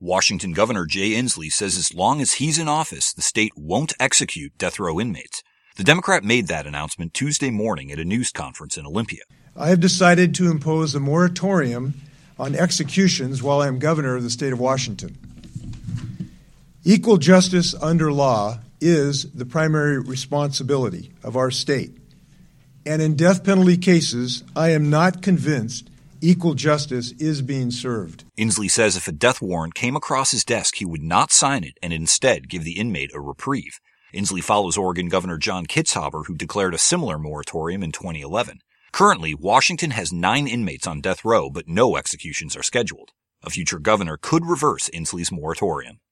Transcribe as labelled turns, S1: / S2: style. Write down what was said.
S1: Washington Governor Jay Inslee says as long as he's in office, the state won't execute death row inmates. The Democrat made that announcement Tuesday morning at a news conference in Olympia.
S2: I have decided to impose a moratorium on executions while I am governor of the state of Washington. Equal justice under law is the primary responsibility of our state. And in death penalty cases, I am not convinced equal justice is being served.
S1: Inslee says if a death warrant came across his desk, he would not sign it and instead give the inmate a reprieve. Inslee follows Oregon Governor John Kitzhaber, who declared a similar moratorium in 2011. Currently, Washington has 9 inmates on death row, but no executions are scheduled. A future governor could reverse Inslee's moratorium.